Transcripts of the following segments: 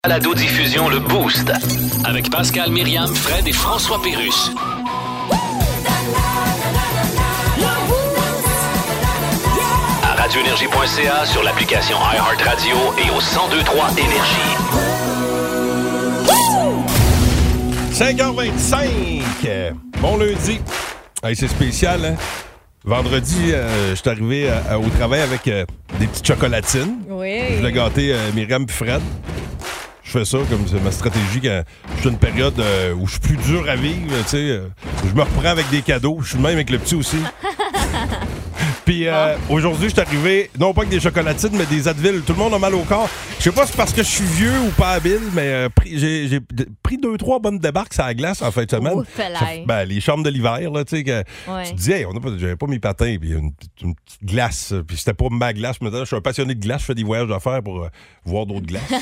Balado-diffusion Le Boost avec Pascal, Myriam, Fred et François Pérusse. À radioénergie.ca, sur l'application iHeartRadio et au 1023 Énergie. 5h25. Bon lundi. Hey, c'est spécial, hein? Vendredi, je suis arrivé au travail avec des petites chocolatines. Oui. Je voulais gâter Myriam et Fred. Je fais ça comme c'est ma stratégie quand je suis dans une période où je suis plus dur à vivre. Tu sais, je me reprends avec des cadeaux. Je suis le même avec le petit aussi. Puis aujourd'hui, je suis arrivé, non pas avec des chocolatines, mais des Advil. Tout le monde a mal au corps. Je sais pas si c'est parce que je suis vieux ou pas habile, mais j'ai pris 2-3 bonnes débarques à la glace en fin de semaine. Les chambres de l'hiver, là, tu sais, que tu te dis, hey, j'avais pas mes patins, puis une petite glace, puis c'était pas ma glace. Maintenant, je suis un passionné de glace, je fais des voyages d'affaires pour voir d'autres glaces.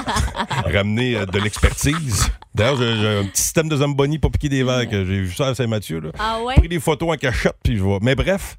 Ramener de l'expertise. D'ailleurs, j'ai un petit système de Zamboni pour piquer des verres que j'ai vu ça à Saint-Mathieu. Là. Ah ouais? Pris des photos en cachette, puis je vois. Mais bref,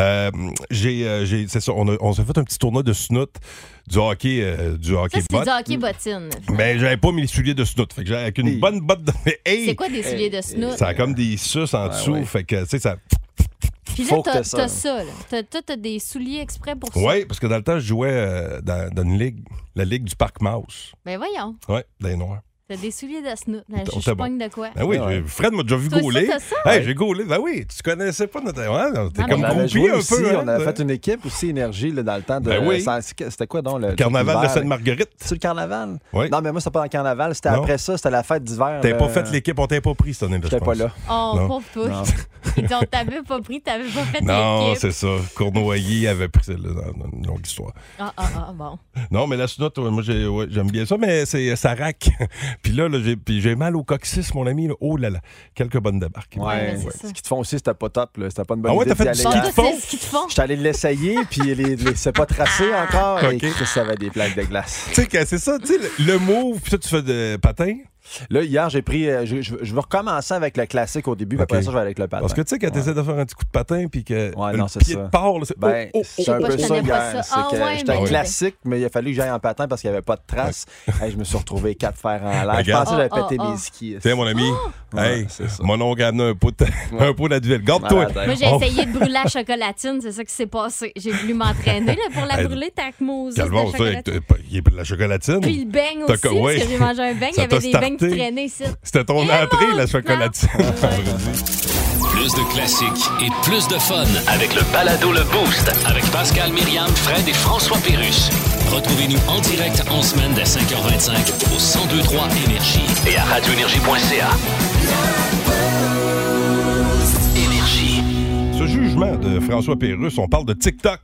c'est ça, on s'est fait un petit tournoi de snoot du hockey bot. Du hockey bottine. Mais j'avais pas mis les souliers de snoot. Fait que j'avais avec une bonne botte de... Hey! C'est quoi des souliers de snoot? Ça a comme des suces en dessous. Ouais. Fait que, tu sais, ça... Puis là, t'as ça. Là. T'as des souliers exprès pour ça. Oui, parce que dans le temps, je jouais dans une ligue, la ligue du Parc Mouse. Ben voyons. Oui, dans les Noirs. T'as des souliers de snoot. Je pogne de quoi? Ben oui, Fred m'a déjà vu gauler. Hey, j'ai gaulé. Ben oui, tu connaissais pas notre... Ouais, t'es comme groupie un peu. On avait fait une équipe aussi, Énergie, là, dans le temps de... Ben oui. C'était quoi donc? Le carnaval de Sainte-Marguerite. C'est le carnaval? Oui. Non, mais moi, c'était pas dans le carnaval. C'était après ça, c'était la fête d'hiver. T'avais pas fait l'équipe, on t'avait pas pris cette année-là, j'étais pas là. Oh, pauvre toi. Ils t'ont t'avais pas pris, t'avais pas fait l'équipe. Non, c'est ça. Cournoyer avait pris ça dans une longue histoire. Bon. Non, mais la snout, moi, j'aime bien ça, mais ça raque. Puis là, j'ai mal au coccyx, mon ami. Là. Oh là là, quelques bonnes débarques. Ouais. Ce qu'ils te font aussi, c'était pas top. Là. C'était pas une bonne idée. Ah ouais, t'as fait du ski de fond? J'étais allé l'essayer, puis c'est pas tracé encore. Okay. Et ça avait des plaques de glace. Tu sais, c'est ça, tu sais, le move, puis ça, tu fais de patin. Là, hier, j'ai pris... je vais recommencer avec le classique au début, puis après ça, je vais avec le patin. Parce que tu sais, quand tu essaies de faire un petit coup de patin, puis que le pied te part, c'est un peu ça hier. J'étais classique, mais il a fallu que j'aille en patin parce qu'il n'y avait pas de traces. Hey, je me suis retrouvé 4 fers en l'air. Je pensais que j'avais pété mes skis. Tiens, mon ami, mon oncle a amené un pot d'Advil. Garde-toi. Moi, j'ai essayé de brûler la chocolatine, c'est ça qui s'est passé. J'ai voulu m'entraîner pour la brûler, tac, Moses. La chocolatine. Puis le beigne aussi, parce que j'ai mangé un beigne, il y avait des beignes qui traînaient ici. C'était ton entrée, la chocolatine. Plus de classiques et plus de fun avec le balado Le Boost avec Pascal, Myriam, Fred et François Pérusse. Retrouvez-nous en direct en semaine dès 5h25 au 1023 Énergie et à radioénergie.ca. Énergie. Ce jugement de François Pérusse, on parle de TikTok.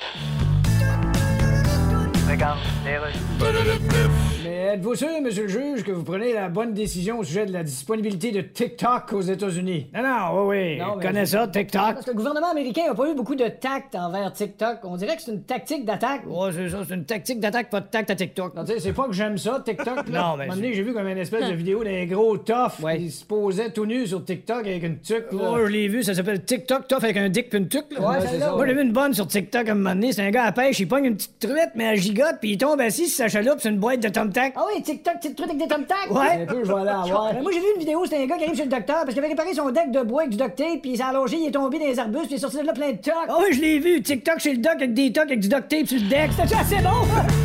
Mais êtes-vous sûr, monsieur le juge, que vous prenez la bonne décision au sujet de la disponibilité de TikTok aux États-Unis? Non, oui. Je connais ça, TikTok. Parce que le gouvernement américain n'a pas eu beaucoup de tact envers TikTok. On dirait que c'est une tactique d'attaque. Ouais, c'est ça, c'est une tactique d'attaque, pas de tact à TikTok. Non, tu sais, c'est pas que j'aime ça, TikTok. Non, mais. À un moment donné, j'ai vu comme une espèce de vidéo d'un gros tough qui se posait tout nu sur TikTok avec une tuque. Oh, je l'ai vu, ça s'appelle TikTok tough avec un dick puis une tuque. Ouais, c'est ça. Moi, j'ai vu une bonne sur TikTok à un moment donné. C'est un gars à pêche, il pogne une petite truite, mais elle gigote, puis il tombe assis sur sa chaloupe, c'est une boîte de Tom-Tac. Ah oui, TikTok, petite truite avec des Tom-Tac. Ouais. Un peu, je vais aller en voir. Moi, j'ai vu une vidéo, c'était un gars qui arrive chez le docteur parce qu'il avait réparé son deck de bois avec du duct tape, puis il s'est allongé, il est tombé dans les arbustes, puis il est sorti de là plein de tocs. Ah oui, je l'ai vu, TikTok chez le doc avec des tocs avec du duct tape sur le deck. C'était assez bon.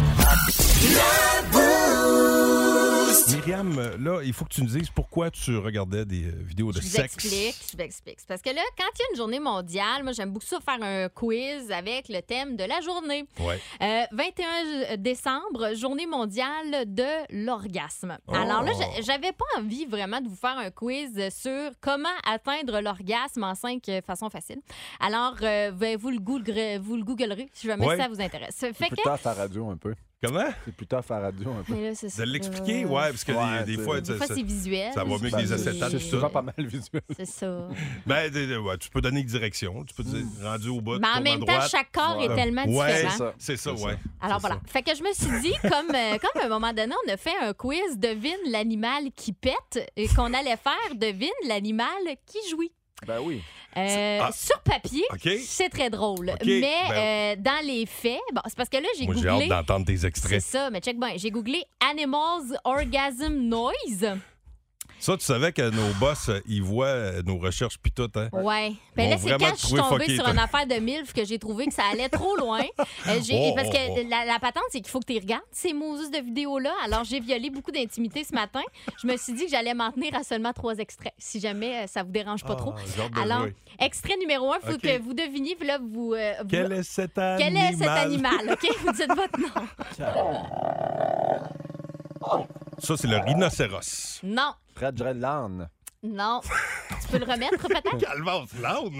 Myriam, là, il faut que tu nous dises pourquoi tu regardais des vidéos de sexe. Je m'explique. C'est parce que là, quand il y a une journée mondiale, moi, j'aime beaucoup ça faire un quiz avec le thème de la journée. Ouais. 21 décembre, journée mondiale de l'orgasme. Oh. Alors là, j'avais pas envie vraiment de vous faire un quiz sur comment atteindre l'orgasme en 5 façons faciles. Alors, vous le googlerez si jamais ça vous intéresse. C'est plus tard à la radio un peu. Comment? C'est plus tard à la radio un peu. Là, de l'expliquer, parce que des fois, c'est visuel. Ça va mieux que des acétates. C'est souvent pas mal visuel. C'est ça. Tu peux donner une direction. Tu peux dire rendu au bas. Mais en même temps, chaque corps est tellement différent. C'est ça. Alors voilà. Fait que je me suis dit, comme à un moment donné, on a fait un quiz devine l'animal qui pète et qu'on allait faire devine l'animal qui jouit. Ben oui. Sur papier, c'est très drôle. Mais dans les faits, c'est parce que là, j'ai googlé... Moi, j'ai hâte d'entendre tes extraits. C'est ça, mais check bien. J'ai googlé « Animals Orgasm Noise ». Ça, tu savais que nos boss, ils voient nos recherches puis tout, hein? Oui. Ben là, c'est quand je suis tombée sur une affaire de MILF que j'ai trouvé que ça allait trop loin. Parce que la patente, c'est qu'il faut que tu regardes ces Moses de vidéos-là. Alors, j'ai violé beaucoup d'intimité ce matin. Je me suis dit que j'allais m'en tenir à seulement 3 extraits, si jamais ça vous dérange pas trop. Alors, extrait numéro 1, il faut que vous deviniez. Là, Quel est cet animal? Quel est cet animal? OK? Vous dites votre nom. Ça, c'est le rhinocéros. Non. Fred l'âne. Non. Tu peux le remettre, peut-être? Calvas, l'âne.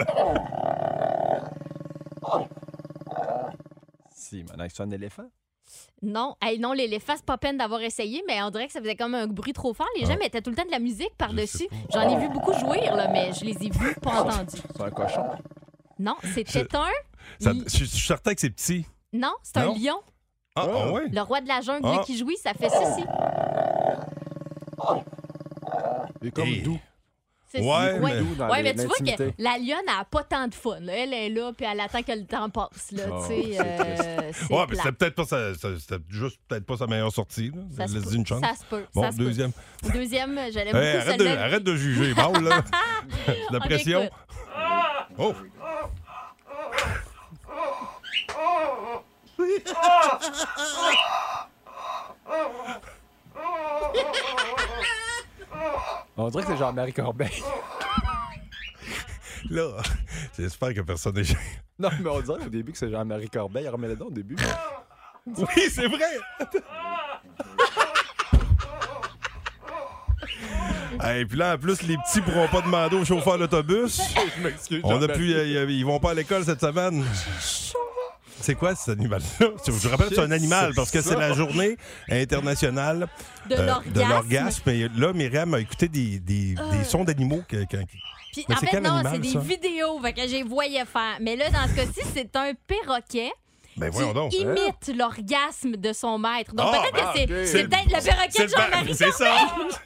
Si, maintenant, c'est un éléphant. Non. Hey, non, l'éléphant, c'est pas peine d'avoir essayé, mais on dirait que ça faisait comme un bruit trop fort. Les gens mettaient tout le temps de la musique par-dessus. J'en ai vu beaucoup jouir, là, mais je les ai vus pas entendus. C'est un cochon? Non, c'était Je suis certain que c'est petit. Non, c'est un lion. Ah ouais? Le roi de la jungle qui jouit, ça fait ceci. Il est comme doux. Mais tu vois que la lionne n'a pas tant de fun. Là. Elle est là, puis elle attend que le temps passe. Là, mais c'était peut-être pas c'était juste peut-être pas sa meilleure sortie. Là. Laisse une chance. Ça se peut. Bon, deuxième. Deuxième, j'allais beaucoup arrête de juger, Paul, là. La pression. Oh! On dirait que c'est Jean-Marie Corbeil. Là, j'espère que personne n'est gêné. Non, mais on dirait au début que c'est Jean-Marie Corbeil. Remets-le donc au début. Oui, c'est vrai! Et puis là, en plus, les petits pourront pas demander au chauffeur d'autobus. Je m'excuse. Ils vont pas à l'école cette semaine. C'est quoi cet animal-là? Je vous rappelle que c'est un animal parce que c'est la journée internationale de l'orgasme. Et là, Myriam a écouté des sons d'animaux. Puis, en fait, non, c'est des vidéos que j'ai voyé faire. Mais là, dans ce cas-ci, c'est un perroquet. Ben voyons donc. Qui imite l'orgasme de son maître. Donc peut-être que c'est peut-être le perroquet de Jean-Marie. C'est ça.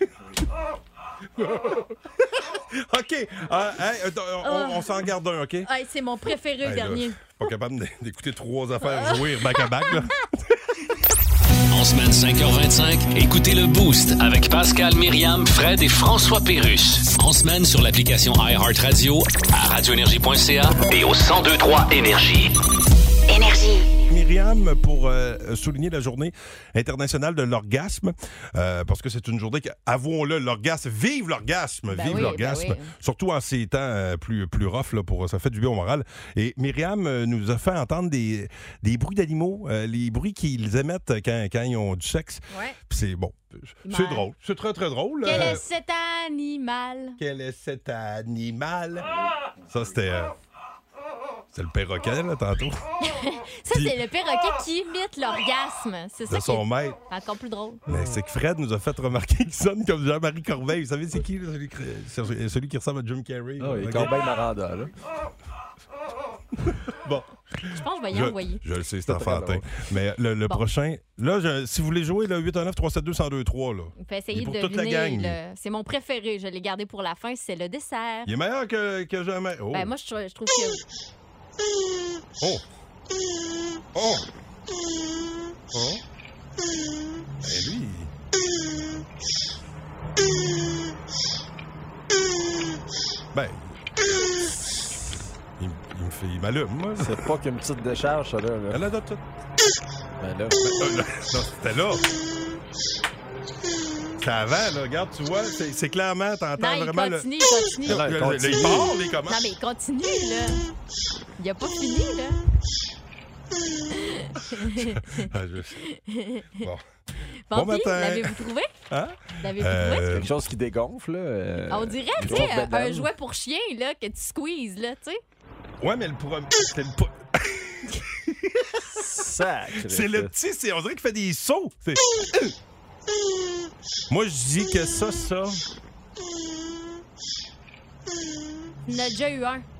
OK. On s'en garde un, OK? C'est mon préféré, dernier. Là, pas capable d'écouter 3 affaires jouer back-à-back, là. En semaine 5h25, écoutez le Boost avec Pascal, Myriam, Fred et François Pérusse. En semaine sur l'application iHeartRadio, à radioénergie.ca et au 1023 Énergie. Myriam, pour souligner la journée internationale de l'orgasme, parce que c'est une journée avouons-le, l'orgasme, vive l'orgasme, l'orgasme, surtout en ces temps plus rough, là, ça fait du bien au moral. Et Myriam nous a fait entendre des bruits d'animaux, les bruits qu'ils émettent quand ils ont du sexe. Ouais. C'est bon. C'est drôle. C'est très, très drôle. Quel est cet animal? Quel est cet animal? Ça, c'était... C'est le perroquet, là, tantôt. Ça, c'est le perroquet qui imite l'orgasme. C'est ça de son maître. Encore plus drôle. Mais c'est que Fred nous a fait remarquer qu'il sonne comme Jean-Marie Corbeil. Vous savez, c'est qui, là, celui qui ressemble à Jim Carrey? Ah oui, Corbeil-Maranda, là. Bon. Je pense que je vais y envoyer. Je le sais, c'est enfantin. Mais le prochain... Là, si vous voulez jouer, 819-372-1023, là. Vous pouvez essayer de pour toute la gang. C'est mon préféré. Je l'ai gardé pour la fin. C'est le dessert. Il est meilleur que jamais. Oh. Ben, moi, je trouve que... Oh! Oh! Oh! Ben lui... Ben... Il m'allume, moi. C'est pas qu'une petite décharge, ça, là. Elle a tout. Ben là... Non, c'était là. C'est avant, là. Regarde, tu vois, c'est clairement, t'entends vraiment il continue. Il part, les commences. Non, mais il continue, là. Il a pas fini, là. Bon matin. L'avez-vous trouvé? Hein? L'avez-vous trouvé? Quelque chose qui dégonfle, là. On dirait, tu sais, un jouet pour chien, là, que tu squeezes, là, tu sais. Ouais, mais c'était le... Sacré. C'est le petit, on dirait qu'il fait des sauts. Moi, je dis que ça... Il y en a déjà eu un.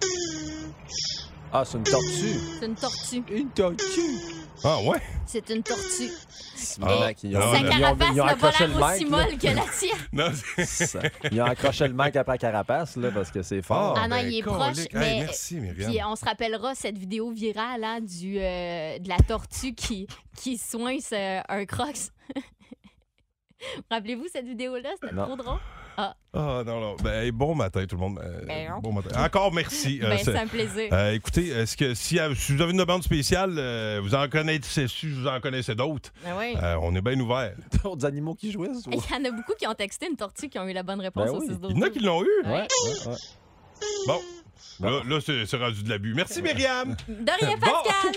Ah, c'est une tortue. C'est une tortue. Une tortue. Ah, ouais? C'est une tortue. Ils ont Carapace n'a pas accroché l'air le aussi mic. molle que la tienne. Non, Ils ont accroché le mic après Carapace, là, parce que c'est fort. Ah non, il est proche. Hey, Mais... merci, Myriam. Puis on se rappellera cette vidéo virale hein, de la tortue qui soince un crocs. Rappelez-vous cette vidéo-là? C'était trop drôle. Ah, non. Ben, bon matin, tout le monde. Bon matin. Encore merci. C'est un plaisir. Écoutez, est-ce que si vous avez une demande spéciale, vous en connaissez, si vous en connaissez d'autres, Ben oui. on est bien ouvert. D'autres animaux qui jouissent? Il y en a beaucoup qui ont texté une tortue qui ont eu la bonne réponse Ben au oui. 6 12. Il y en a qui l'ont eu. Ouais. Bon. Là, c'est rendu de l'abus. Merci, Myriam. De rien, Pascal.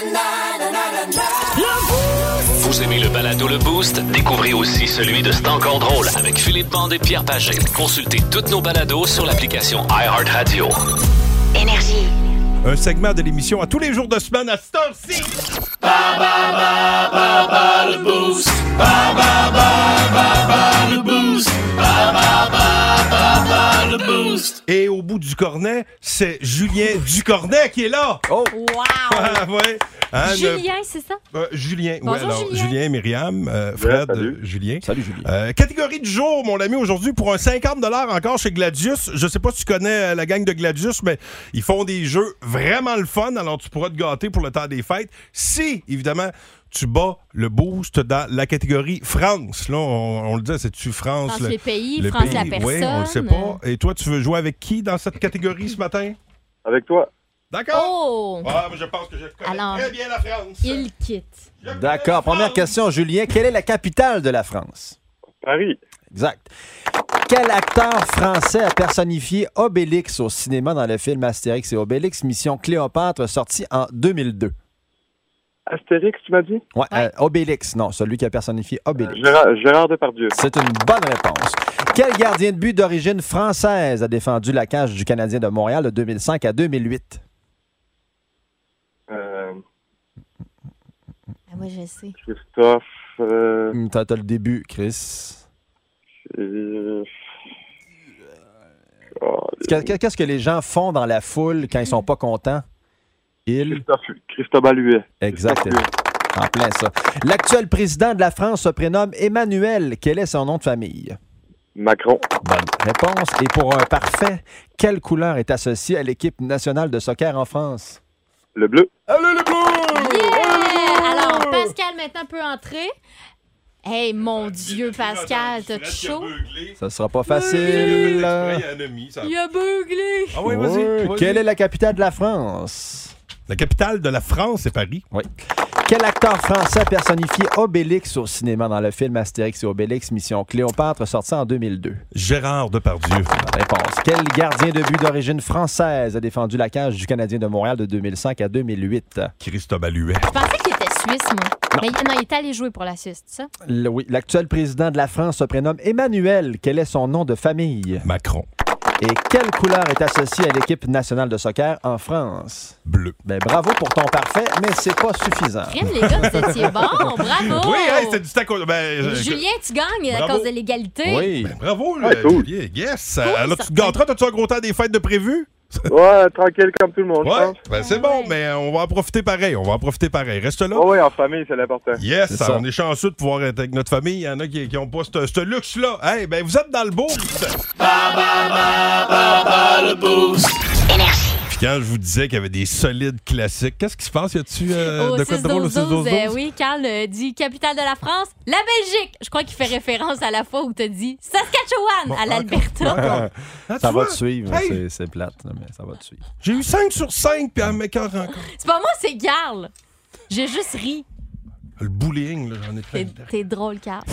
Vous aimez le balado Le Boost? Découvrez aussi celui de C'est encore drôle avec Philippe Bande et Pierre Pagé. Consultez toutes nos balados sur l'application iHeartRadio. Énergie. Un segment de l'émission à tous les jours de semaine à cette heure-ci. Le Boost. Le Boost. Le Boost. Et au bout du cornet, c'est Julien Ducornet qui est là. Oh! Wow. Ah, ouais. Hein, Julien, c'est ça? Julien. Bonjour, alors, Julien. Myriam, Fred, salut. Julien. Salut, Julien. Catégorie du jour, mon ami, aujourd'hui, pour un 50 encore chez Gladius. Je sais pas si tu connais la gang de Gladius, mais ils font des jeux vraiment le fun, alors tu pourras te gâter pour le temps des fêtes. Si, évidemment, tu bats le boost dans la catégorie France. Là, on le dit, c'est-tu France? France, les pays, le France, pays? la personne. Oui, on le sait pas. Et toi, tu veux jouer avec qui dans cette catégorie ce matin? Avec toi. D'accord? Oh! Ah, mais je pense que je connais Alors, très bien la France. Il quitte. Je connais D'accord. la Première France. question, Julien. Quelle est la capitale de la France? Paris. Exact. Quel acteur français a personnifié Obélix au cinéma dans le film Astérix et Obélix, Mission Cléopâtre, sorti en 2002? Astérix, tu m'as dit? Ouais, Obélix, non, celui qui a personnifié Obélix. Gérard Depardieu. C'est une bonne réponse. Quel gardien de but d'origine française a défendu la cage du Canadien de Montréal de 2005 à 2008? Moi, je sais. Christophe. T'as le début, Chris. Qu'est-ce que les gens font dans la foule quand ils sont pas contents? Christophe Alluet. Exact. En plein ça. L'actuel président de la France se prénomme Emmanuel. Quel est son nom de famille? Macron. Bonne réponse. Et pour un parfait, quelle couleur est associée à l'équipe nationale de soccer en France? Le bleu. Allez, les bleus! Yeah! Alors, Pascal, maintenant, peut entrer. Hey, mon Dieu, Pascal, t'as chaud? Ça sera pas facile. Il a beuglé. Ah oui, vas-y. Quelle est la capitale de la France? La capitale de la France, c'est Paris. Oui. Quel acteur français a personnifié Obélix au cinéma dans le film Astérix et Obélix, Mission Cléopâtre, sorti en 2002? Gérard Depardieu. Bonne réponse. Quel gardien de but d'origine française a défendu la cage du Canadien de Montréal de 2005 à 2008? Christophe Alluet. Je pensais qu'il était suisse, moi. Mais non, il est allé jouer pour la Suisse, c'est ça? Oui. L'actuel président de la France se prénomme Emmanuel. Quel est son nom de famille? Macron. Et quelle couleur est associée à l'équipe nationale de soccer en France? Bleu. Ben, bravo pour ton parfait, mais c'est pas suffisant. Crime, les gars, vous étiez bon. Bravo. Oui, hey, c'était du tac au... Julien, tu gagnes à Bravo. cause de l'égalité. Oui. Ben, bravo, cool. Julien. Yes. Cool, Alors, tu te certain. gâteras, t'as-tu un gros temps des fêtes de prévu? Ouais, tranquille comme tout le monde, je Ouais, pense. ben c'est bon, mais on va en profiter pareil. Reste là. Oh oui, en famille, c'est l'important. Yes, C'est ça. on est chanceux de pouvoir être avec notre famille. Il y en a qui n'ont pas ce luxe-là. Hey, ben vous êtes dans le boost. Le Boost. Énergie. Puis quand je vous disais qu'il y avait des solides classiques, qu'est-ce qui se passe? Y a-tu Au de quoi de drôle au 6-12-12, 6-12-12? oui, Carl dit capitale de la France, la Belgique. Je crois qu'il fait référence à la fois où tu as dit Saskatchewan Bon, à l'Alberta. Ah, Ça tu va vois? te suivre. Hey, C'est plate, là, mais ça va te suivre. j'ai eu 5 sur 5, puis elle m'écœure encore. C'est pas moi, c'est Carl. J'ai juste ri. Le bullying, là, j'en ai plein. T'es drôle, Carl.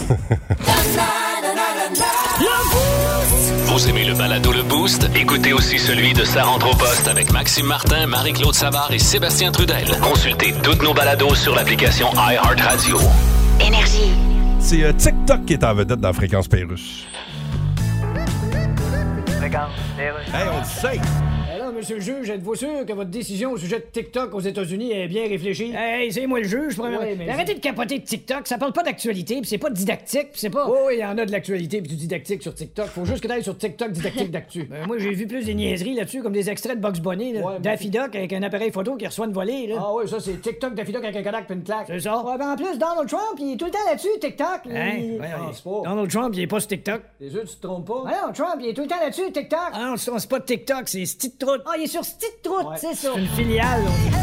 Vous aimez le balado Le Boost? Écoutez aussi celui de Sa rentre au poste avec Maxime Martin, Marie-Claude Savard et Sébastien Trudel. Consultez toutes nos balados sur l'application iHeartRadio. Énergie. C'est TikTok qui est en vedette dans Fréquence Pérusse. Hey, on le sait. Alors, monsieur le juge, êtes-vous sûr que votre décision au sujet de TikTok aux États-Unis est bien réfléchie? Hey, c'est moi le juge, premièrement. Oui, mais arrêtez de capoter de TikTok, ça parle pas d'actualité, puis c'est pas didactique, puis c'est pas... Oui, il y en a de l'actualité puis du didactique sur TikTok. Faut juste que t'ailles sur TikTok didactique d'actu. Moi, j'ai vu plus des niaiseries là-dessus, comme des extraits de Bugs Bunny, là. Ouais, Daffy Duck avec un appareil photo qui reçoit une volée, là. Ah oui, ça, c'est TikTok Daffy Duck avec un Kodak puis une claque. C'est ça? Ouais, ben en plus, Donald Trump, il est tout le temps là-dessus, TikTok. Donald Trump, il est pas sur TikTok. T'es sûr, tu te trompes pas? Ah non, Trump, il est tout le temps là-dessus, TikTok. Ah non, c'est pas TikTok, c'est Stitroute. Ah, il est sur Stitroute, ouais. C'est ça. C'est une filiale.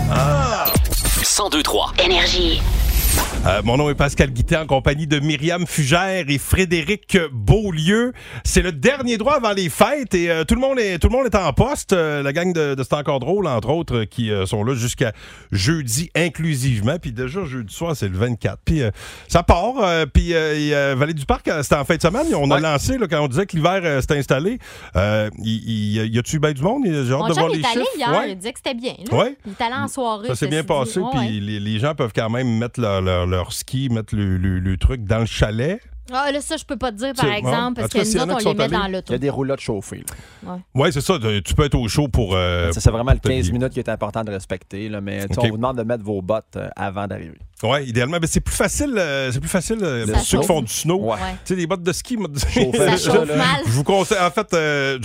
102.3 Énergie. Mon nom est Pascal Guittet en compagnie de Myriam Fugère et Frédéric Beaulieu. C'est le dernier droit avant les fêtes et tout le monde est en poste. La gang de C'est encore drôle, entre autres, qui sont là jusqu'à jeudi inclusivement. Puis déjà, jeudi soir, c'est le 24. Puis ça part. Puis Vallée du Parc, c'était en fin de semaine. On a lancé, là, quand on disait que l'hiver s'était installé. Y a-tu bien du monde? J'ai hâte de voir les chiffres. Hier, ouais. il disait que c'était bien. Là. Ouais. Il est allé en soirée. Ça s'est bien passé. Puis les gens peuvent quand même mettre leur ski, mettre le truc dans le chalet. Ah, là, ça, je peux pas te dire, par exemple, parce que nous autres, on les met dans l'auto. Il y a des roulottes chauffées. Oui, c'est ça. Tu peux être au chaud pour... c'est vraiment le 15 minutes qui est important de respecter, là, mais on vous demande de mettre vos bottes avant d'arriver. Oui, idéalement. Mais c'est plus facile pour ceux qui font du snow. Ouais. Tu sais, des bottes de ski. Ça chauffe mal. Je vous conseille... En fait,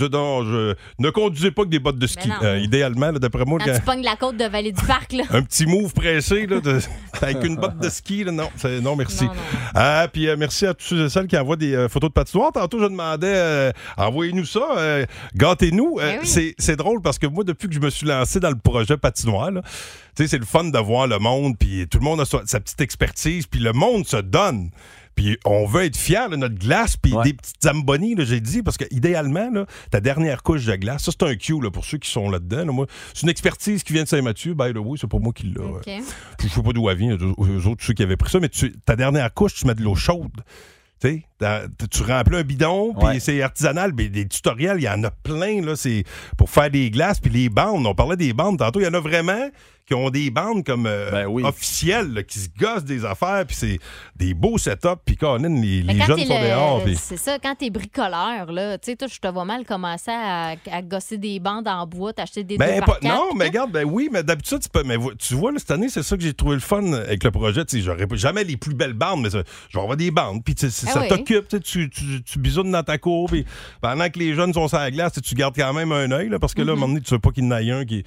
ne conduisez pas avec des bottes de ski. Idéalement, là, d'après moi... Quand tu pognes la côte de Vallée du Parc, là. Un petit move pressé, là, avec une botte de ski, là, non, merci. Non. Puis merci à tous ceux et celles qui envoient des photos de patinoire. Tantôt, je demandais, envoyez-nous ça, gâtez-nous. Oui. C'est drôle parce que moi, depuis que je me suis lancé dans le projet patinoire, là, tu sais, c'est le fun de voir le monde, puis tout le monde a sa petite expertise, puis le monde se donne. Puis on veut être fiers de notre glace, puis des petites Zamboni, là, j'ai dit, parce que idéalement, là, ta dernière couche de glace, ça, c'est un cue là, pour ceux qui sont là-dedans. Là, moi, c'est une expertise qui vient de Saint-Mathieu, by the way, c'est pas moi qui l'ai. Okay. Je sais pas d'où elle vient, eux autres, ceux qui avaient pris ça, mais ta dernière couche, tu mets de l'eau chaude. Tu remplis un bidon, puis c'est artisanal. Mais des tutoriels, il y en a plein. Là, c'est pour faire des glaces, puis les bandes. On parlait des bandes tantôt. Il y en a vraiment qui ont des bandes comme officielles, là, qui se gossent des affaires, puis c'est des beaux setups, puis quand les jeunes sont dehors. Pis... C'est ça, quand t'es bricoleur, là, tu sais, toi, je te vois mal commencer à gosser des bandes en bois, t'acheter des 2x4. Non, mais regarde, oui, mais d'habitude, tu vois, là, cette année, c'est ça que j'ai trouvé le fun avec le projet. Tu sais, j'aurais jamais les plus belles bandes, mais je vais avoir des bandes, puis ça t'occupe, tu bisounes dans ta cour, puis pendant que les jeunes sont sur la glace, tu gardes quand même un œil, là, parce que là, à un moment donné, tu veux pas qu'il y en ait un qui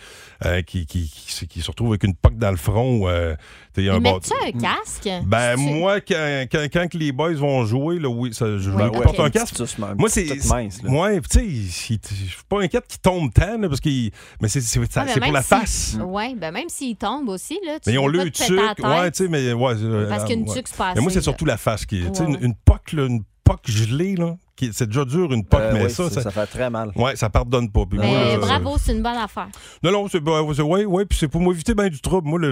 se retrouve avec une poque dans le front. Mets-tu un casque? Ben, moi, quand les boys vont jouer, là, oui, je porte un casque. Moi, c'est mince. Moi, tu sais, je suis pas inquiète qu'il tombe tant, là, parce que mais c'est pour la face. Oui, ben même s'il tombe aussi, là, tu mais on le tuque, ouais, tu sais, mais parce qu'une tuque, c'est pas assez. Mais moi, c'est surtout la face qui est, tu sais, une poque gelée, là. C'est déjà dur, une poque, mais ça fait très mal. Oui, ça pardonne pas. Puis mais moi, bravo, c'est une bonne affaire. Non, puis c'est pour m'éviter bien du trouble. Moi,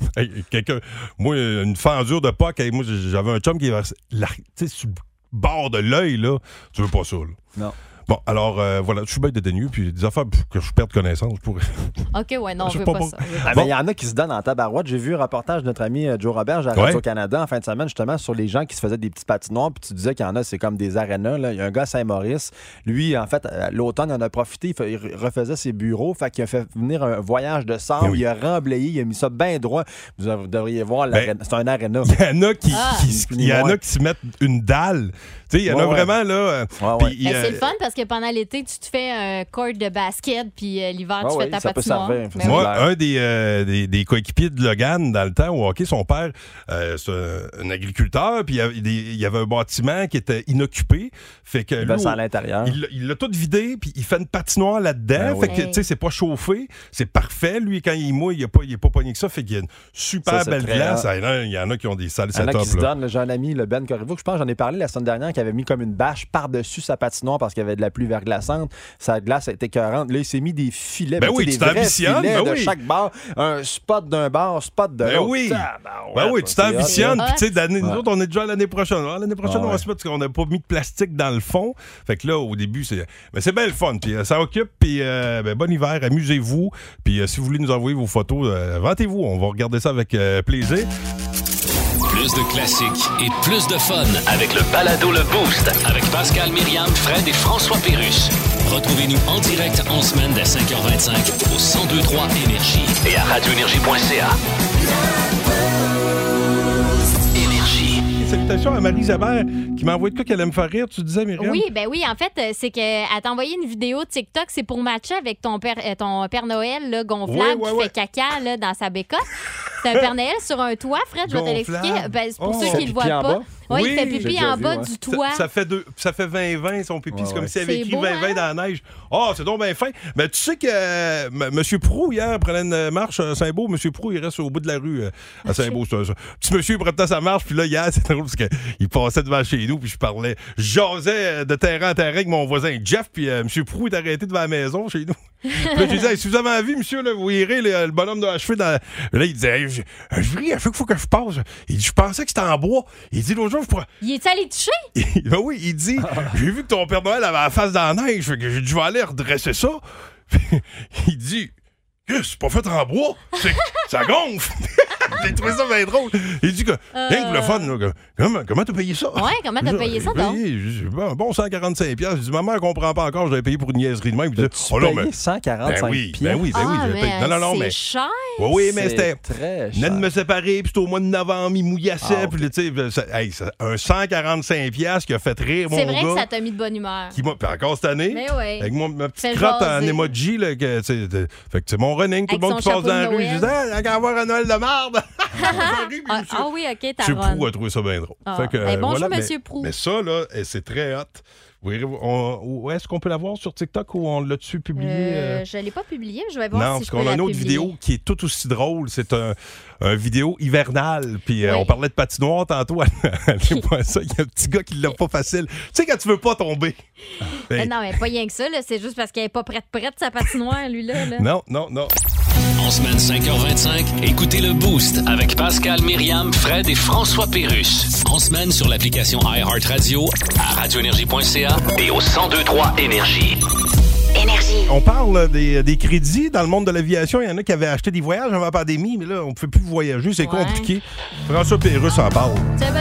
une fendure de poque, moi, j'avais un chum qui était sur le bord de l'œil, là. Tu veux pas ça, là? Non. Bon, alors, voilà, je suis bête de dénueux, puis des affaires que je perde connaissance, je pourrais... OK, ouais, non, on veut pas ça. Mais il y en a qui se donnent en tabarouette. J'ai vu un reportage de notre ami Joe Roberge à Radio-Canada en fin de semaine, justement, sur les gens qui se faisaient des petits patinoires, puis tu disais qu'il y en a, c'est comme des arénas, là. Il y a un gars à Saint-Maurice. Lui, en fait, l'automne, il en a profité, il refaisait ses bureaux, fait qu'il a fait venir un voyage de sable, il a remblayé, il a mis ça bien droit. Vous devriez voir, c'est un aréna. Il y en a qui se mettent une dalle. Tu sais, il y en a vraiment, là... c'est le fun, parce que pendant l'été, tu te fais un court de basket, puis l'hiver, tu fais ta patinoire. Moi, un des coéquipiers de Logan, dans le temps au hockey, son père, c'est un agriculteur, puis il y avait un bâtiment qui était inoccupé. Fait que lui, à l'intérieur. Il l'a tout vidé, puis il fait une patinoire là-dedans. Fait que, tu sais, c'est pas chauffé. C'est parfait. Lui, quand il mouille, il est pas pogné que ça. Fait qu'il y a une super belle glace. Il y en a qui ont des salles setup. Il y en a qui se donnent. J'ai un ami, le Ben Corriveau, je pense, j'en ai parlé la semaine dernière, qui avait mis comme une bâche par-dessus sa patinoire parce qu'il y avait de la pluie verglaçante. Sa glace était écœurante. Là, il s'est mis des filets. Ben oui, des tu t'ambitionnes. De chaque bar. Un spot d'un bar, spot de l'autre. Ben oui, tu t'ambitionnes. Puis, tu sais, nous autres, on est déjà à l'année prochaine. Alors, l'année prochaine, on va se mettre parce qu'on n'a pas mis de plastique dans le fond. Fait que là, au début, c'est bien le fun. Puis, ça occupe. Puis, bon hiver, amusez-vous. Puis, si vous voulez nous envoyer vos photos, vantez-vous. On va regarder ça avec plaisir. Plus de classiques et plus de fun avec le balado Le Boost avec Pascal, Myriam, Fred et François Pérusse. Retrouvez-nous en direct en semaine dès 5h25 au 1023 Énergie et à radioénergie.ca. Énergie. Salutations à Marie-Isabelle qui m'a envoyé de quoi qu'elle aime faire rire, tu disais, Myriam? Oui, ben oui, en fait, c'est qu'elle t'a envoyé une vidéo TikTok, c'est pour matcher avec ton Père Noël là, gonflable qui fait caca là, dans sa bécotte. C'est un Père Noël sur un toit, Fred, je vais te l'expliquer. Ben, c'est pour ceux qui ne le voient pas. Oui, il fait pipi en bas du toit. Ça fait 20-20 son pipi. C'est comme s'il avait écrit 20-20 dans la neige. C'est donc bien fin. Mais tu sais que M. Proulx, hier, prenait une marche à Saint-Beau. M. Proulx, il reste au bout de la rue à Saint-Beau. Petit monsieur, il prenait sa marche. Puis là, hier, c'est drôle parce qu'il passait devant chez nous. Puis je jasais de terrain en terrain avec mon voisin Jeff. Puis M. Proulx est arrêté devant la maison chez nous. Puis là, je disais, si vous avez envie, monsieur, là, vous irez le bonhomme de la cheveux dans. Là, il disait, je ris à chaque fois que je passe. Il dit, je pensais que c'était en bois. Il dit, l'autre jour, il est allé toucher? Ben oui, il dit, j'ai vu que ton Père Noël avait la face dans la neige, fait que j'ai dit, je vais aller redresser ça. Il dit, c'est pas fait en bois, ça gonfle. J'ai trouvé ça bien drôle. Il dit que, rien que pour le fun, là, comment t'as payé ça? Ouais, comment t'as payé ça, donc? Bon, 145$. J'ai dit, maman, elle comprend pas encore, j'avais payé pour une niaiserie de même. Tu payé 145$? Ben oui, j'avais payé. Non, mais. C'est cher. Oui, mais c'était. Très cher. Venait de me séparer, puis c'était au mois de novembre, il mouillassait, puis tu sais, un 145$ qui a fait rire mon gars. C'est vrai que ça t'a mis de bonne humeur. Puis encore cette année, mais oui. avec ma petite crotte en emoji, là, fait que c'est mon running, tout le monde qui passe dans la rue, je disais, il y a avoir un Noël de marde. Oui, OK, t'as M. Proulx a trouvé ça bien drôle. Fait que, bonjour, M. Proulx. Mais ça, là, c'est très hot. Où est-ce qu'on peut la voir sur TikTok ou on l'a-tu publié? Je ne l'ai pas publié, mais je vais voir non, si je parce peux qu'on a la une autre publier. vidéo qui est tout aussi drôle. C'est un vidéo hivernale. Puis on parlait de patinoire tantôt. Allez voir ça. Il y a un petit gars qui l'a pas facile. Tu sais, quand tu veux pas tomber. Non, mais pas rien que ça. Là, c'est juste parce qu'elle n'est pas prête sa patinoire, lui-là. Là. Non. En semaine 5h25, écoutez le Boost avec Pascal, Myriam, Fred et François Pérusse. En semaine sur l'application iHeartRadio, à radioénergie.ca et au 1023 Énergie. Énergie. On parle des crédits dans le monde de l'aviation. Il y en a qui avaient acheté des voyages avant la pandémie, mais là, on ne peut plus voyager. C'est compliqué. François Pérusse en parle.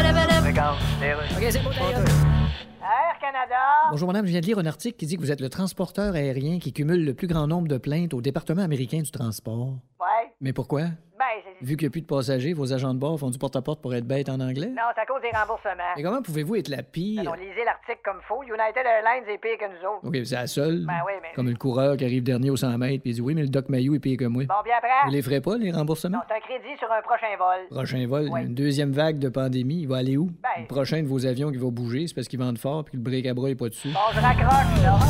OK, c'est bon, Air Canada. Bonjour, madame. Je viens de lire un article qui dit que vous êtes le transporteur aérien qui cumule le plus grand nombre de plaintes au département américain du transport. Ouais. Mais pourquoi? Vu qu'il n'y a plus de passagers, vos agents de bord font du porte-à-porte pour être bêtes en anglais? Non, c'est à cause des remboursements. Mais comment pouvez-vous être la pire? Non, lisez l'article comme faux. United Airlines est pire que nous autres. OK, c'est la seule. Ben oui, mais... Comme le coureur qui arrive dernier aux 100 mètres puis il dit oui, mais le Doc Mayou est pire que moi. Bon, bien après. Vous les ferez pas, les remboursements? Non, c'est un crédit sur un prochain vol. Prochain vol, Oui. une deuxième vague de pandémie, il va aller où? Ben- Le prochain de vos avions qui va bouger, c'est parce qu'ils vendent fort puis que le break à bras est pas dessus. Bon, je raccroche, là.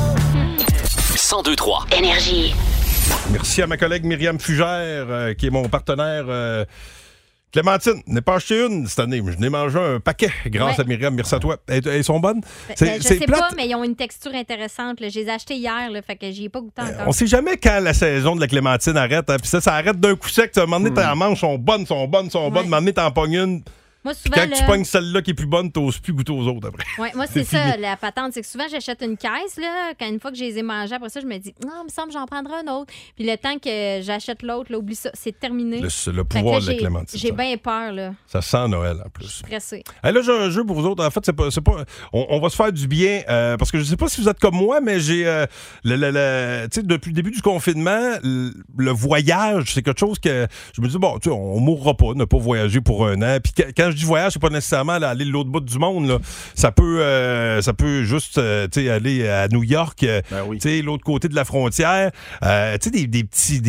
1023 Énergie. Merci à ma collègue Myriam Fugère, qui est mon partenaire. Clémentine, n'ai pas acheté une cette année, mais je n'ai mangé un paquet grâce à Myriam. Merci à toi. Elles sont bonnes? Je sais pas, mais ils ont une texture intéressante. Là. Je les ai achetées hier, là, fait que j'y ai pas goûté encore. On sait jamais quand la saison de la clémentine arrête. Hein, puis ça arrête d'un coup sec. À un moment donné, tes manches sont bonnes. À un moment donné, t'en pognes une. Moi, souvent, quand tu pognes celle-là qui est plus bonne, t'oses plus goûter aux autres après. Ouais, moi, c'est ça, la patente. C'est que souvent, j'achète une caisse, là, quand une fois que je les ai mangées, après ça, je me dis, non, il me semble que j'en prendrai un autre. Puis le temps que j'achète l'autre, là, oublie ça, c'est terminé. Le pouvoir de la clémentine. J'ai bien peur, là. Ça sent Noël, en plus. Je suis stressée. Là, j'ai un jeu pour vous autres. En fait, c'est pas on va se faire du bien, parce que je sais pas si vous êtes comme moi, mais j'ai, tu sais, depuis le début du confinement, le voyage, c'est quelque chose que je me dis, bon, tu sais, on mourra pas, ne pas voyager pour un an. Puis quand je dis voyage, c'est pas nécessairement aller de l'autre bout du monde, là. Ça peut juste, tu sais, aller à New York, tu sais, l'autre côté de la frontière. Tu sais, des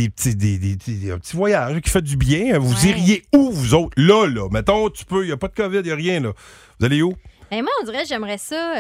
petits voyages qui font du bien. Vous iriez où, vous autres? Là, mettons, il n'y a pas de COVID, il n'y a rien, là. Vous allez où? Et moi, on dirait, j'aimerais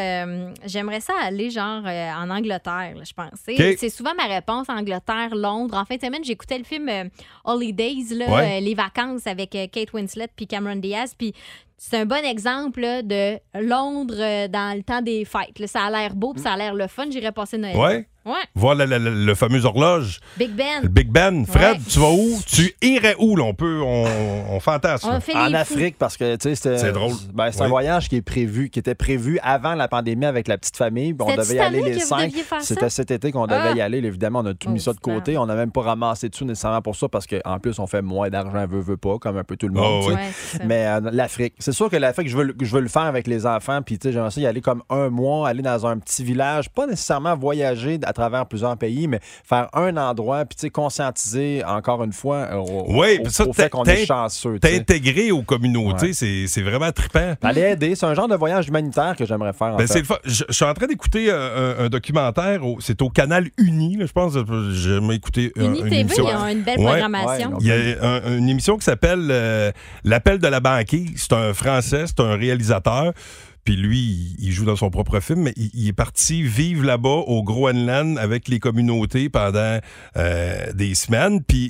ça aller genre en Angleterre, là, je pense. Okay. C'est souvent ma réponse, Angleterre, Londres. En fin de semaine, j'écoutais le film Holidays, là, les vacances avec Kate Winslet puis Cameron Diaz. Puis c'est un bon exemple là, de Londres dans le temps des fêtes. Là, ça a l'air beau puis ça a l'air le fun. J'irais passer Noël. Ouais. Ouais. voir le fameux horloge. Big Ben. Le Big Ben. Fred, Ouais. tu vas où? Tu irais où, là? On fantasme. On fait En les fous. Afrique, parce que tu sais, C'est drôle. C'est un Oui. voyage qui était prévu avant la pandémie avec la petite famille. Puis on C'était devait y aller cette année les que vous 5. deviez faire ça? C'était cet été qu'on devait Ah. y aller. Là, évidemment, on a tout mis ça de côté. On n'a même pas ramassé dessus nécessairement pour ça parce qu'en plus, on fait moins d'argent, veut pas, comme un peu tout le monde. Oh, oui. tu sais. Ouais, c'est ça. Mais l'Afrique, c'est sûr que l'Afrique, je veux le faire avec les enfants. Puis, tu sais, j'aimerais ça y aller comme un mois, aller dans un petit village, pas nécessairement voyager à travers plusieurs pays, mais faire un endroit, puis, tu sais, conscientiser encore une fois Oui, puis ça, au fait qu'on est chanceux. tu sais. T'intégrer aux communautés, Ouais. c'est vraiment trippant. Aller aider, c'est un genre de voyage humanitaire que j'aimerais faire. En Ben, fait. c'est le fun. Je suis en train d'écouter un documentaire, c'est au canal Uni, là, je pense. J'ai jamais écouté Uni une TV, émission. ils ont une belle Ouais. programmation. Ouais, Il y a une émission qui s'appelle L'appel de la banquise. C'est un Français, c'est un réalisateur. Puis lui, il joue dans son propre film, mais il est parti vivre là-bas au Groenland avec les communautés pendant des semaines. Puis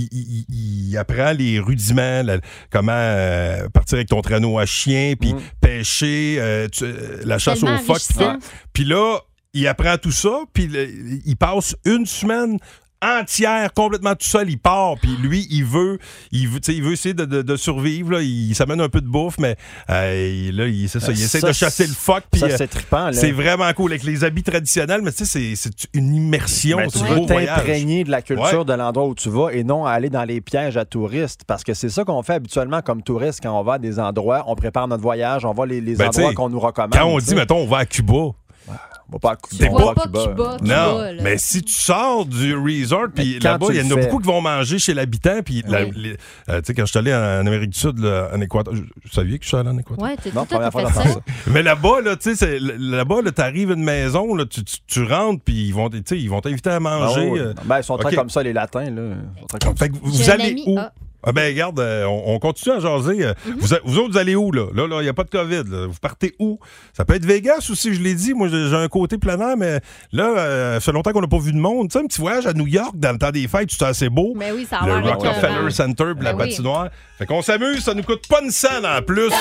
il apprend les rudiments, comment partir avec ton traîneau à chien, puis pêcher, la chasse Tellement aux phoques. tout ça. enrichissant. Puis là, il apprend tout ça, puis il passe une semaine entière, complètement tout seul, il part, puis lui, il veut essayer de survivre, là. Il s'amène un peu de bouffe, mais là, il essaie de chasser le phoque, puis Ça, c'est trippant. Là. c'est vraiment cool, avec les habits traditionnels, mais tu sais, c'est une immersion, Ben, c'est tu un veux beau voyage. t'imprégner de la culture Ouais. de l'endroit où tu vas et non aller dans les pièges à touristes. Parce que c'est ça qu'on fait habituellement comme touriste quand on va à des endroits. On prépare notre voyage, on va les Ben, endroits t'sais, qu'on nous recommande. Quand on tu dit, sais. mettons, on va à Cuba, On va pas à Tu Cuba. vois on va pas à Cuba. non, là. mais si tu sors du resort, puis quand là-bas, tu il y en le a fais. beaucoup qui vont manger chez l'habitant, puis tu sais, quand je suis allé en Amérique du Sud, là, en Équateur, vous saviez que je suis allé en Équateur? Ouais, Non, t'as première fois fait d'entendre ça. ça. Mais là-bas, là, tu sais, là-bas, là, t'arrives à une maison, là, tu rentres, puis ils vont t'inviter à manger. Ah oui. Ben, ils sont très OK. comme ça, les latins. Là. Ils sont très comme ça. Fait que vous J'ai un allez ami- où? Ah. Ah ben, regarde, on continue à jaser. Vous autres, vous allez où, là? Là, il n'y a pas de COVID. Là. Vous partez où? Ça peut être Vegas aussi, je l'ai dit. Moi, j'ai un côté plein air, mais là, ça fait longtemps qu'on n'a pas vu de monde. Tu sais, un petit voyage à New York dans le temps des fêtes, c'est assez beau. Mais oui, ça a Le l'air Rockefeller écœurant. Center puis la Ben oui. patinoire. Fait qu'on s'amuse, ça nous coûte pas une scène en plus.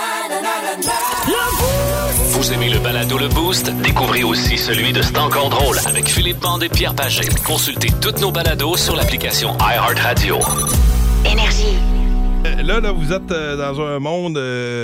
Vous aimez le balado Le Boost? Découvrez aussi celui de C'est encore drôle avec Philippe Bande et Pierre Pagé. Consultez toutes nos balados sur l'application iHeartRadio. Énergie. Là, vous êtes dans un monde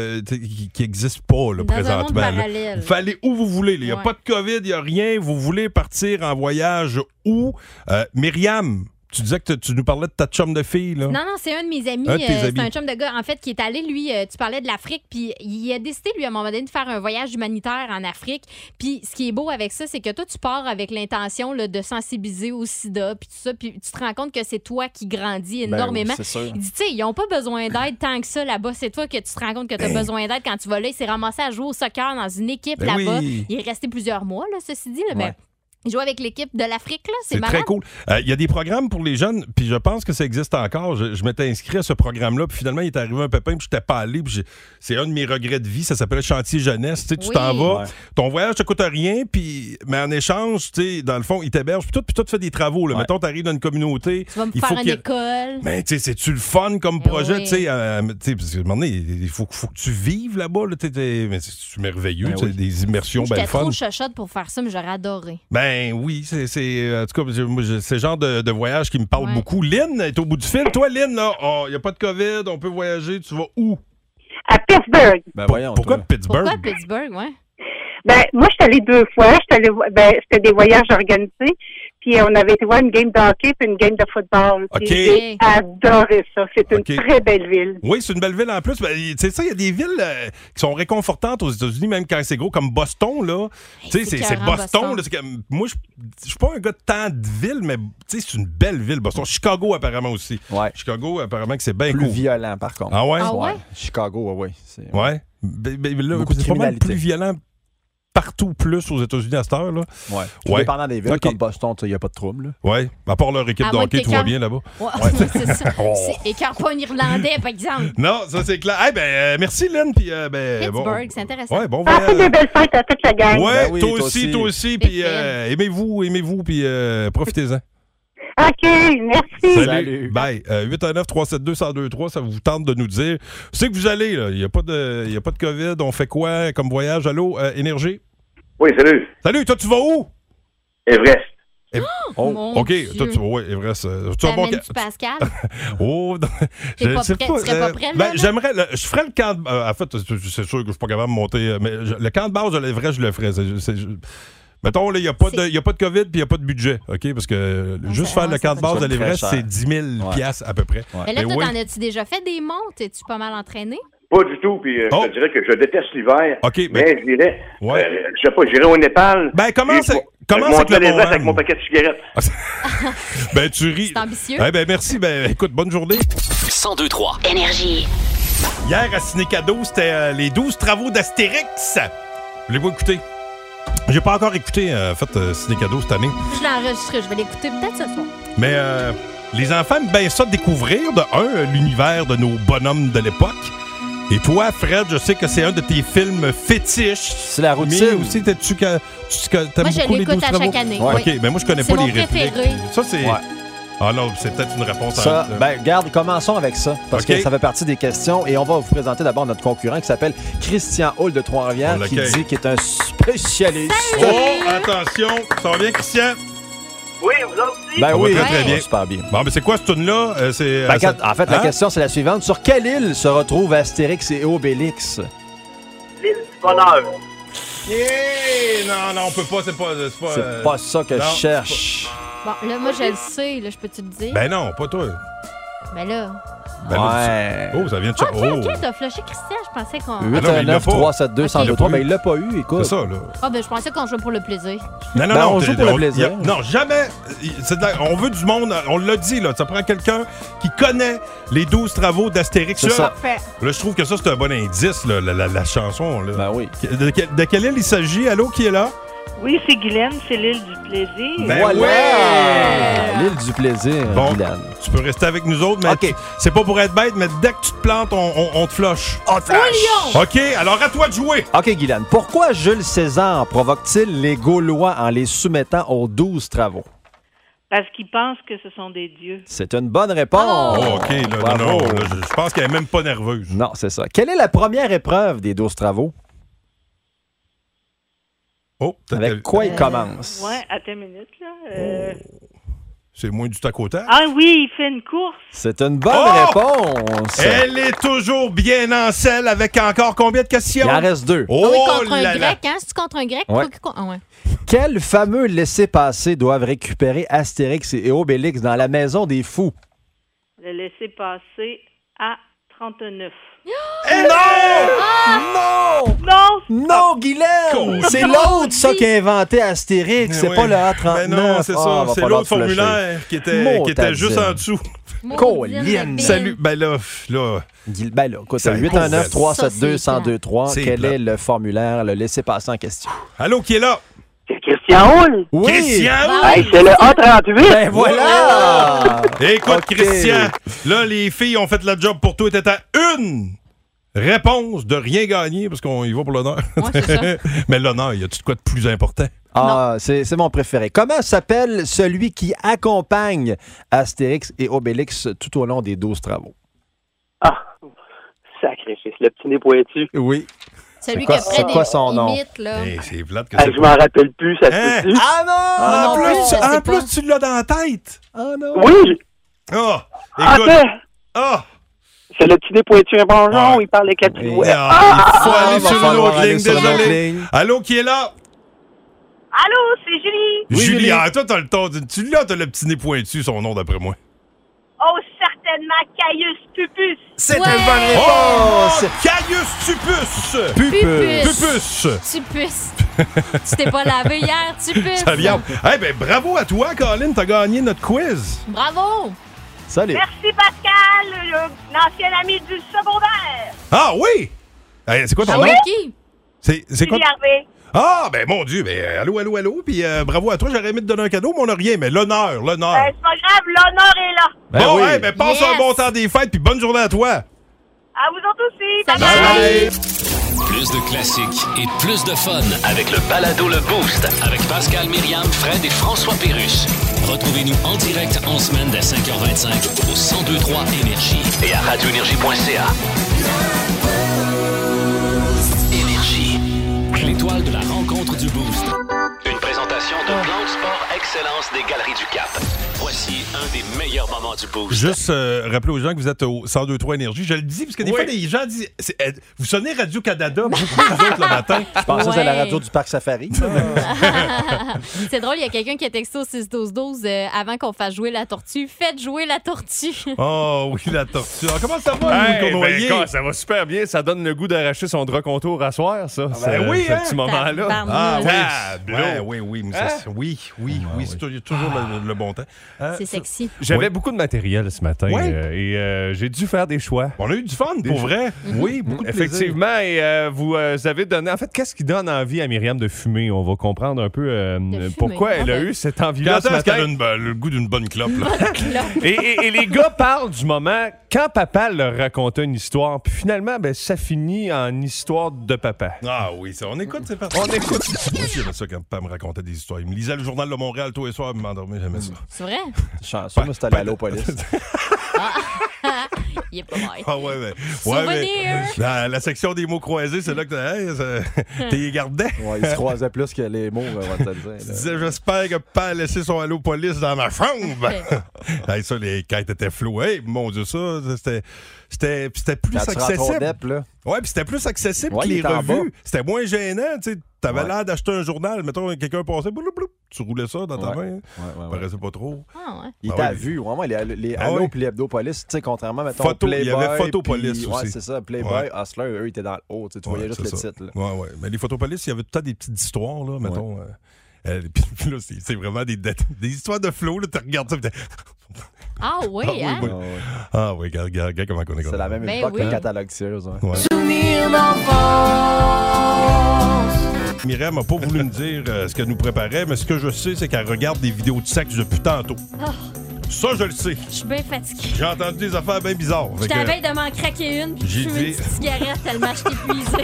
qui n'existe pas là, Dans un présentement. monde là. parallèle. Vous fallait aller où vous voulez. Il n'y a Ouais. pas de COVID, il n'y a rien. Vous voulez partir en voyage où? Myriam, tu disais que tu nous parlais de ta chum de fille. Là. Non, c'est un de mes amis. Un de tes C'est amis. un chum de gars, en fait, qui est allé, lui, tu parlais de l'Afrique, puis il a décidé, lui, à un moment donné, de faire un voyage humanitaire en Afrique. Puis ce qui est beau avec ça, c'est que toi, tu pars avec l'intention là, de sensibiliser au sida, puis tout ça, puis tu te rends compte que c'est toi qui grandis Ben énormément. oui, c'est sûr. Il dit, tu sais, ils n'ont pas besoin d'aide tant que ça là-bas. C'est toi que tu te rends compte que tu as besoin d'aide quand tu vas là. Il s'est ramassé à jouer au soccer dans une équipe Ben là-bas. oui. Il est resté plusieurs mois, là, ceci dit, là, Ouais. mais il joue avec l'équipe de l'Afrique, là. C'est C'est marrant. très cool. Il y a des programmes pour les jeunes, puis je pense que ça existe encore. Je m'étais inscrit à ce programme-là, puis finalement, il est arrivé un pépin, puis je n'étais pas allé. Puis c'est un de mes regrets de vie. Ça s'appelle Chantier Jeunesse. Tu sais, tu Oui. t'en vas, Ouais. ton voyage ne te coûte rien, puis, mais en échange, tu sais, dans le fond, ils t'hébergent, puis toi, tu fais des travaux. Là. Ouais. Mettons, tu arrives dans une communauté. Tu vas me il faire faut une qu'il y ait- école. Ben, tu sais, c'est-tu le fun comme Eh projet, oui. tu sais, parce qu'à un moment donné, il faut que tu vives là-bas, là, mais c'est merveilleux, Ben tu sais, oui. des immersions J'étais belles fun. trop chochotte pour faire ça, mais j'aurais adoré. Ben oui, en tout cas, moi, c'est le genre de voyage qui me parle Ouais. beaucoup. Lynn est au bout du fil. Toi, Lynn, là, il n'y a pas de COVID, on peut voyager, tu vas où? À Pittsburgh. Ben, voyons, Pourquoi toi. Pittsburgh? Pourquoi Pittsburgh, ouais? Ben, moi, je suis allée 2 fois. C'était des voyages organisés. Puis, on avait été voir une game de hockey puis une game de football. Puis OK. j'ai adoré ça. C'est une OK. très belle ville. Oui, c'est une belle ville en plus. Ben, tu sais ça, il y a des villes qui sont réconfortantes aux États-Unis, même quand c'est gros, comme Boston, là. Tu sais, c'est écœurant, Boston. Boston. Là, c'est comme- moi, je suis pas un gars de tant de villes, mais tu sais, c'est une belle ville, Boston. Chicago, apparemment aussi. Ouais. Chicago, apparemment que c'est bien Plus cool. violent, par contre. Ah ouais? Ah ouais? Chicago, oui. Ouais. Ben, là, Beaucoup de c'est pas mal criminalité. plus violent partout plus aux États-unis à cette heure, là. Ouais. Ouais. Dépendant des villes, OK. comme Boston, il n'y a pas de trouble. là. Ouais. À part leur équipe À de moins hockey, que tout va t'écœures- bien là-bas. Ouais, c'est ça. C'est écœure pas un Irlandais, par exemple. Non, ça c'est clair. Eh ben, merci Lynn, puis ben, bon. Pittsburgh, c'est intéressant. Ouais, bon Passez des voyage. belles fêtes à toute la gang. Ouais, Ben oui, toi toi aussi, aussi. puis Fred. aimez-vous, puis profitez-en. OK, merci. Salut. Bye. 819-372-1023, ça vous tente de nous dire. C'est que vous allez, là. Il n'y a pas de COVID. On fait quoi comme voyage? Allô, Énergie? Oui, salut. Salut, toi, tu vas où? Everest. Mon OK, Dieu. toi, oui, Everest. Tu as T'amènes-tu Pascal? Oh, non, T'es pas sais prêt? Tu serais pas prêt, là, là? j'aimerais. Je ferais le camp de. En fait, c'est sûr que je suis pas capable de monter. Mais le camp de base de l'Everest, je le ferais. Mettons, il n'y a pas de COVID puis il n'y a pas de budget. OK? Parce que juste faire le camp de base de l'Everest, c'est 10 000 piastres à peu près. Mais là, toi, t'en as-tu déjà fait des montes? Es-tu pas mal entraîné? Pas du tout, puis je te dirais que je déteste l'hiver. OK, mais je dirais, je sais pas, j'irais au Népal. Ben, comment c'est que le Mont avec mon paquet de cigarettes. Ben, tu ris. C'est ambitieux. Ben, merci. Ben, écoute, bonne journée. 102-3. Énergie. Hier, à Ciné Cadeau, c'était les 12 travaux d'Astérix. Voulez-vous écouter? J'ai pas encore écouté, en fait, Ciné Cadeau cette année. Je l'ai enregistré. Je vais l'écouter peut-être ce soir. Mais les enfants aiment bien ça découvrir, l'univers de nos bonhommes de l'époque. Et toi, Fred, je sais que c'est un de tes films fétiches. C'est la routine. Mais aussi, t'aimes Moi, je beaucoup les 12 l'écoute à travaux? chaque année. Ouais. Oui. OK, mais moi, je connais C'est pas mon les répliques. préféré. Ça, c'est... Ouais. Ah non, c'est peut-être une réponse Ça, à... ben, garde, commençons avec ça, parce OK. que ça fait partie des questions. Et on va vous présenter d'abord notre concurrent qui s'appelle Christian Hall de Trois-Rivières, On qui l'accueille. dit qu'il est un spécialiste. Oh, attention! Ça va bien, Christian? Oui, vous autres aussi? Ben Ça va oui, très, très bien. super bien. Bon, mais c'est quoi ce tune-là? Ben, en fait, la question, c'est la suivante. Sur quelle île se retrouvent Astérix et Obélix? L'île du bonheur. Non, on peut pas, c'est pas... C'est pas ça que non, je cherche. Bon, là, moi, je le sais. Là, je peux te le dire? Ben non, pas toi. Mais là... Ben là, Ouais. oh, ça vient de... OK, t'as flushé Christian. Je pensais qu'on... 819-372-1023, mais il l'a pas eu, écoute. C'est ça, là. Ah, ben, je pensais qu'on jouait pour le plaisir. Non, Ben, on joue pour le plaisir. Non, jamais. On veut du monde. On l'a dit, là. Ça prend quelqu'un qui connaît les 12 travaux d'Astérix. C'est ça. Parfait. Là, je trouve que ça, c'est un bon indice, là, la chanson. Là. Ben oui. De quelle île il s'agit? Allô, qui est là? Oui, c'est Guylaine, c'est l'île du plaisir. Ben Voilà! ouais! L'île du plaisir, Bon, Guylaine. tu peux rester avec nous autres, mais OK. c'est pas pour être bête, mais dès que tu te plantes, on te flush. On te flash! OK, alors à toi de jouer. OK, Guylaine. Pourquoi Jules César provoque-t-il les Gaulois en les soumettant aux 12 travaux? Parce qu'ils pensent que ce sont des dieux. C'est une bonne réponse. Oh, OK, là, Bravo. non, là, je pense qu'elle est même pas nerveuse. Non, c'est ça. Quelle est la première épreuve des 12 travaux? Oh, peut-être Avec quoi il commence? Ouais, attends une minute, là. c'est moins du tac au tac. Ah oui, il fait une course. C'est une bonne Oh! réponse. Elle est toujours bien en selle avec encore combien de questions? Il en reste 2. Oh Ah oui, contre un là là! grec, hein? C'est-tu contre un grec? Ouais. Ah ouais. Quel fameux laissez-passer doivent récupérer Astérix et Obélix dans la maison des fous? Le laisser passer à 39. Non! Non! Non, Guylaine! C'est l'autre, ça, qui a inventé Astérix. C'est Oui. pas le A39. Ben non, c'est Ah, ça. va C'est falloir l'autre te flusher. formulaire qui était juste en dessous. Colline. Salut. Ben là. Ben là, écoute, Ça, 819-372-1023. C'est Quel plate. est le formulaire, le laissez-passer en question? Allô, qui est là? C'est Christian Hall. Oui! Christian! Hey, c'est le A38. Ben voilà! Écoute, OK. Christian, là, les filles ont fait le job pour toi. T'étais à une réponse de rien gagner, parce qu'on y va pour l'honneur. Ouais, c'est ça. Mais l'honneur, y a-tu de quoi de plus important? Ah, c'est mon préféré. Comment s'appelle celui qui accompagne Astérix et Obélix tout au long des 12 travaux? Ah, sacrifice, le petit nez pointu. Oui. Celui quoi- qui a c'est fait quoi des son nom? imites, là. Hey, c'est plate que Ah, c'est je m'en rappelle plus, ça se Hein? peut-tu? Ah non! En non plus, plus, je sais en pas. plus, tu l'as dans la tête. Ah non! Oui! Ah, écoute. Attends! Ah, C'est le petit nez pointu un bonjour, Ouais. il parle avec la Oui. ouais. il faut aller va sur une falloir autre aller ligne, sur une autre désolé. ligne. Allô, qui est là? Allô, c'est Julie. Oui, Julie. Julie. Ah, toi, t'as le ton. Tu l'as, t'as le petit nez pointu, son nom, d'après moi. Oh, certainement Caius Pupus. C'est Ouais. une bonne Oh! réponse! Caius Tupus! Pupus. Pupus! Tu puces. Tu t'es pas lavé hier, tu puces. Ça vient. Eh ben, bravo à toi, Colin, t'as gagné notre quiz. Bravo. Salut! Merci Pascal, l'ancien ami du secondaire. Ah oui! C'est quoi ton nom? Avec qui? C'est quoi? Julie Harvey. Ah, ben mon Dieu, allô, puis bravo à toi, j'aurais aimé te donner un cadeau, mais on n'a rien, mais l'honneur. C'est pas grave, l'honneur est là. Ben Bon, oui. ben passe Yes. un bon temps des fêtes, puis bonne journée à toi. À vous autres aussi. Salut. Bye-bye. Plus de classiques et plus de fun avec le balado Le Boost avec Pascal, Myriam, Fred et François Pérusse. Retrouvez-nous en direct en semaine dès 5h25 au 1023 Énergie et à radioénergie.ca. Énergie. L'étoile de la rencontre du Boost. Une présentation de Plan de Sport Expert. l'excellence des Galeries du Cap. Voici un des meilleurs moments du Boost. Juste rappeler aux gens que vous êtes au 102.3 Énergie. Je le dis, parce que des fois, les gens disent... vous sonnez Radio-Canada, beaucoup vous autres, le matin. Je pensais que c'était la radio du Parc Safari. C'est drôle, il y a quelqu'un qui a texté au 6-12-12 avant qu'on fasse jouer la tortue. Faites jouer la tortue. Oh oui, la tortue. Alors, comment ça va, Louis Cournoyer? Ça va super bien. Ça donne le goût d'arracher son drap contour à soir, ça. Oui, ce petit moment-là. Oui. C'est toujours le bon temps. C'est sexy. J'avais beaucoup de matériel ce matin et j'ai dû faire des choix. On a eu du fun, pour vrai. Oui, beaucoup de plaisir. Effectivement, et vous avez donné... En fait, qu'est-ce qui donne envie à Myriam de fumer? On va comprendre un peu pourquoi elle a eu cette envie-là ce matin. Quand elle a le goût d'une bonne clope. Et les gars parlent du moment quand papa leur racontait une histoire, puis finalement, ça finit en histoire de papa. Ah oui, ça, on écoute, c'est parti. On écoute. Moi aussi, j'aimais ça quand papa me racontait des histoires. Il me lisait le Journal de Montréal tous les soirs, il m'endormait, j'aimais ça. C'est vrai? Chanceux, moi, c'était l'Allo Police. Il est pas mal. Ah mais la section des mots croisés, c'est là que t'es gardais. Ouais, il se croisait plus que les mots, on va te le dire. Tu disais, j'espère que papa a laissé son Allo Police dans ma chambre. Ça, les quêtes étaient floues. Hey, mon Dieu, ça, c'était plus accessible. Ouais, puis c'était plus accessible que les revues. C'était moins gênant, tu sais. T'avais l'air d'acheter un journal, mettons, quelqu'un passait, tu roulais ça dans ta main. Ça paraissait pas trop. Il t'a vu, vraiment, les Allo et les Hebdo Police, tu sais, contrairement, mettons, Playboy. Il y avait Photopolice aussi. Ouais, c'est ça, Playboy, Hustler, eux, ils étaient dans le haut, tu voyais juste le titre. Ouais. Mais les Photopolice, il y avait tout le temps des petites histoires, là, mettons. Puis là, c'est vraiment des histoires de flow, là, tu regardes ça, puis Ah oui, hein? Ah oui, regarde comment on est. C'est la même époque que le catalogue Sears. Souvenir d'enfance. Myriam n'a pas voulu me dire ce qu'elle nous préparait, mais ce que je sais, c'est qu'elle regarde des vidéos de sexe depuis tantôt. Ça, je le sais. Je suis bien fatiguée. J'ai entendu des affaires bien bizarres. J'étais à veille de m'en craquer une, puis je fume une petite cigarette tellement je t'ai épuisée.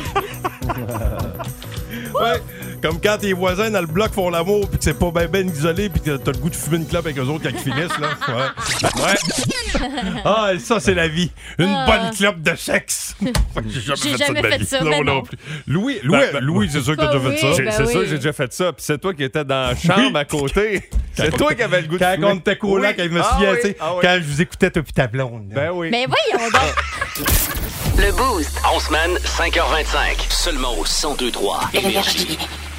Ouais, comme quand tes voisins dans le bloc font l'amour puis que c'est pas ben isolé puis que t'as le goût de fumer une clope avec eux autres quand ils finissent, là. Ouais. Ah, ça, c'est la vie. Une bonne clope de sexe. J'ai jamais fait ça, non plus. Louis, c'est sûr que t'as déjà fait ça. C'est sûr que j'ai déjà fait ça. Puis c'est toi qui étais dans la chambre à côté. C'est toi qui avais le goût de fumer. Quand on était coloc, quand je me souviens, tu sais, quand je vous écoutais, toi pis ta blonde. Ben oui. Mais voyons donc. Le Boost. En semaine, 5h25. Seulement au 102.3 Énergie.